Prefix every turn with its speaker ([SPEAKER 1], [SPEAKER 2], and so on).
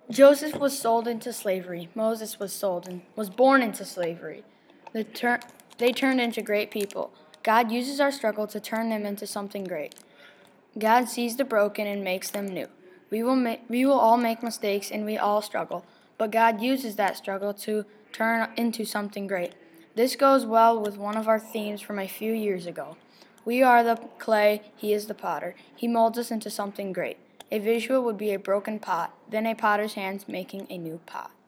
[SPEAKER 1] Joseph was sold into slavery. Moses was born into slavery. They turned into great people. God uses our struggle to turn them into something great. God sees the broken and makes them new. We will all make mistakes and we all struggle, but God uses that struggle to turn into something great. This goes well with one of our themes from a few years ago. We are the clay, He is the potter. He molds us into something great. A visual would be a broken pot, then a potter's hands making a new pot.